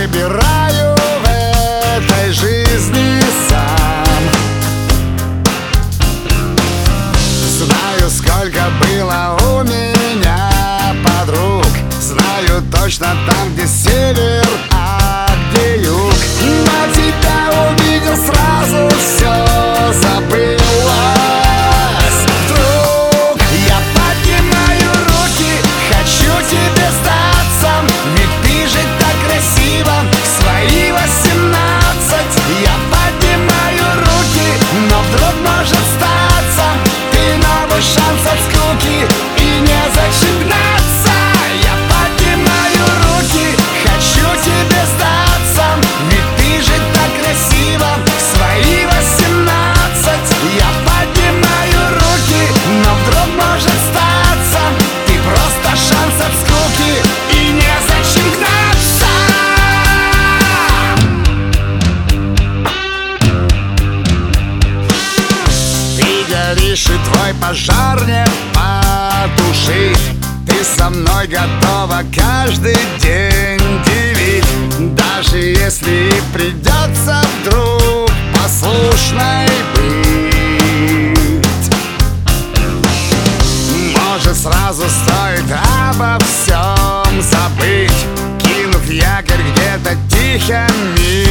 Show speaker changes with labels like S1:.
S1: выбираю в этой жизни сам. Знаю, сколько было у меня подруг, знаю точно там, где север, а где юг. Но тебя увидел, сразу все забылось. Вдруг я поднимаю руки, хочу тебе сдаться, ведь ты же так красиво в свои 18. Я поднимаю руки, но вдруг может статься ты новый шанс от скуки, и незачем гнаться. Я поднимаю руки, хочу тебе сдаться, ведь ты же так красиво в свои 18. Я поднимаю руки, но вдруг может статься ты просто шанс от скуки, и незачем гнаться. Ты горишь, и твой пожар не потушить. Ты со мной готова каждый день делить, даже если и придется вдруг послушной быть. Может, сразу стоит обо всем забыть, кинув якорь где-то тихо, мир